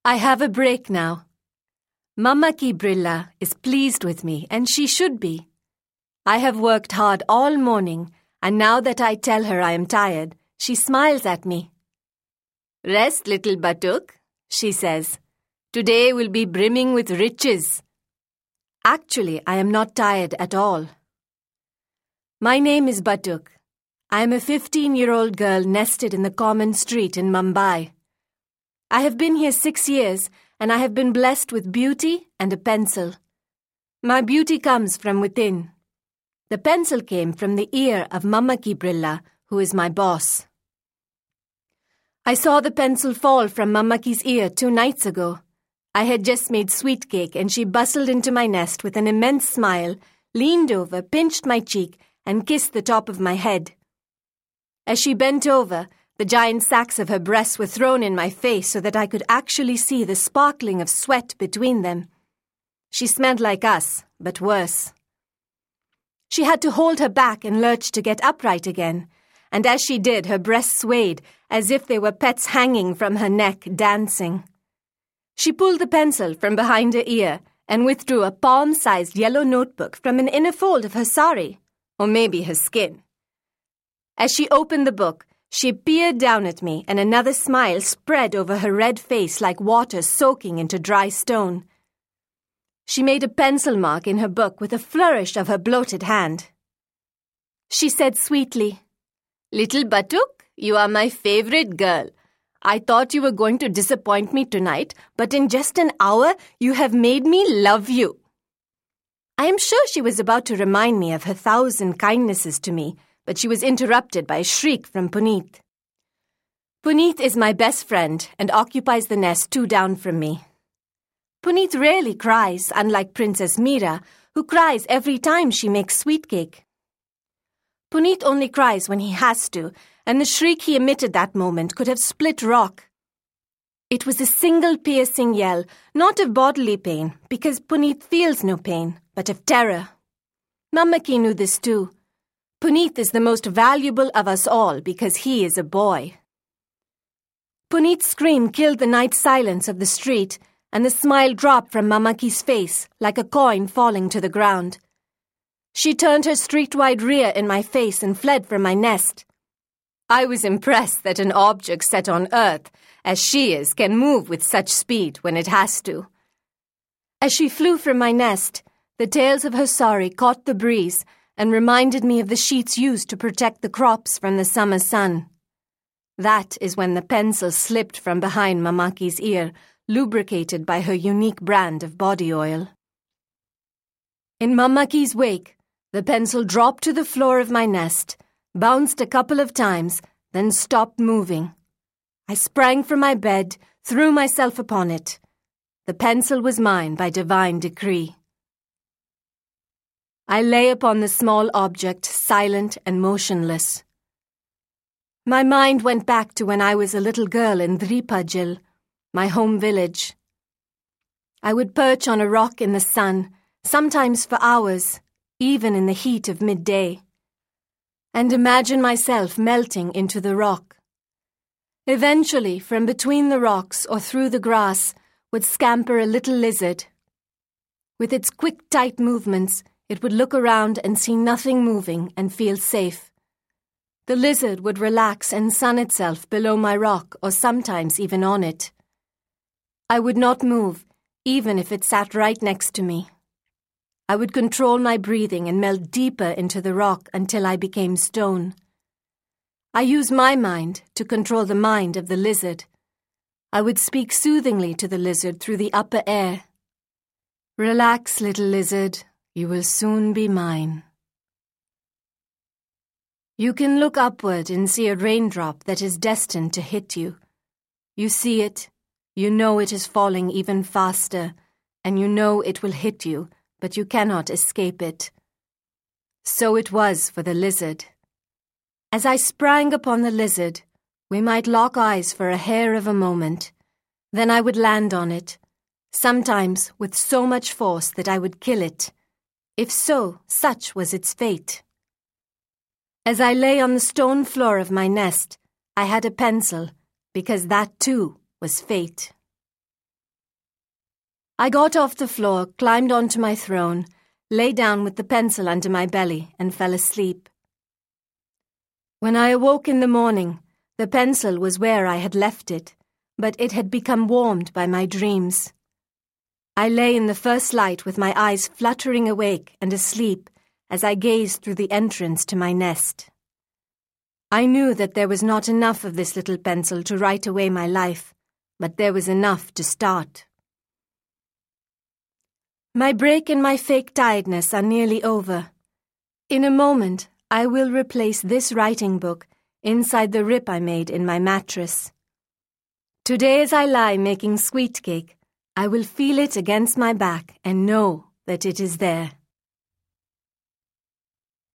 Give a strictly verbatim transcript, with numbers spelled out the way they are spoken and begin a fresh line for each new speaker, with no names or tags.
I have a break now. Mamma Ki Brilla is pleased with me, and she should be. I have worked hard all morning, and now that I tell her I am tired, she smiles at me. Rest, little buttock, she says. Today will be brimming with riches. Actually, I am not tired at all. My name is Buttock. I am a fifteen-year-old girl nested in the common street in Mumbai. I have been here six years, and I have been blessed with beauty and a pencil. My beauty comes from within. The pencil came from the ear of Mamma Ki Brilla, who is my boss. I saw the pencil fall from Mamma Ki's ear two nights ago. I had just made sweet cake, and she bustled into my nest with an immense smile, leaned over, pinched my cheek, and kissed the top of my head. As she bent over, the giant sacs of her breasts were thrown in my face so that I could actually see the sparkling of sweat between them. She smelled like us, but worse. She had to hold her back and lurch to get upright again, and as she did, her breasts swayed as if they were pets hanging from her neck, dancing. She pulled the pencil from behind her ear and withdrew a palm-sized yellow notebook from an inner fold of her sari, or maybe her skin. As she opened the book, she peered down at me, and another smile spread over her red face like water soaking into dry stone. She made a pencil mark in her book with a flourish of her bloated hand. She said sweetly, "Little Buttock, you are my favorite girl. I thought you were going to disappoint me tonight, but in just an hour you have made me love you." I am sure she was about to remind me of her thousand kindnesses to me, but she was interrupted by a shriek from Puneet. Puneet is my best friend and occupies the nest two down from me. Puneet rarely cries, unlike Princess Meera, who cries every time she makes sweet cake. Puneet only cries when he has to, and the shriek he emitted that moment could have split rock. It was a single piercing yell, not of bodily pain, because Puneet feels no pain, but of terror. Mamma Ki knew this too. Puneet is the most valuable of us all because he is a boy. Puneet's scream killed the night silence of the street, and the smile dropped from Mamma Ki's face like a coin falling to the ground. She turned her street-wide rear in my face and fled from my nest. I was impressed that an object set on earth, as she is, can move with such speed when it has to. As she flew from my nest, the tails of her sari caught the breeze and reminded me of the sheets used to protect the crops from the summer sun. That is when the pencil slipped from behind Mamma Ki's ear, lubricated by her unique brand of body oil. In Mamma Ki's wake, the pencil dropped to the floor of my nest, bounced a couple of times, then stopped moving. I sprang from my bed, threw myself upon it. The pencil was mine by divine decree. I lay upon the small object, silent and motionless. My mind went back to when I was a little girl in Dripajil, my home village. I would perch on a rock in the sun, sometimes for hours, even in the heat of midday, and imagine myself melting into the rock. Eventually, from between the rocks or through the grass, would scamper a little lizard. With its quick, tight movements, it would look around and see nothing moving and feel safe. The lizard would relax and sun itself below my rock or sometimes even on it. I would not move, even if it sat right next to me. I would control my breathing and melt deeper into the rock until I became stone. I used my mind to control the mind of the lizard. I would speak soothingly to the lizard through the upper air. "Relax, little lizard. You will soon be mine." You can look upward and see a raindrop that is destined to hit you. You see it, you know it is falling even faster, and you know it will hit you, but you cannot escape it. So it was for the lizard. As I sprang upon the lizard, we might lock eyes for a hair of a moment. Then I would land on it, sometimes with so much force that I would kill it. If so, such was its fate. As I lay on the stone floor of my nest, I had a pencil, because that too was fate. I got off the floor, climbed onto my throne, lay down with the pencil under my belly, and fell asleep. When I awoke in the morning, the pencil was where I had left it, but it had become warmed by my dreams. I lay in the first light with my eyes fluttering awake and asleep as I gazed through the entrance to my nest. I knew that there was not enough of this little pencil to write away my life, but there was enough to start. My break and my fake tiredness are nearly over. In a moment, I will replace this writing book inside the rip I made in my mattress. Today as I lie making sweet cake, I will feel it against my back and know that it is there.